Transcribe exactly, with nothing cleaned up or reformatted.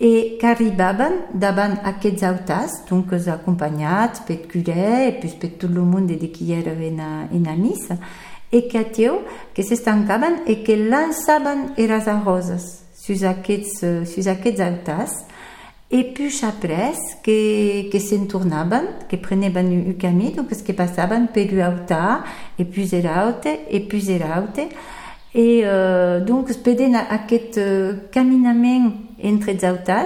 e qu'arribaven davant aquests autas, donc acompanyats per curé e puis per tot el monde de qui era en a, en a missa, e que atieu que s'estancaven e que lançaven eras arroses sus aquests, sus aquests autas, e puis après que, que se'n tornaven, que preneven un camí, donc que passaven per un autar, e puis era aute, e puis era aute, et euh, donc speden aquest uh, caminament entre els autas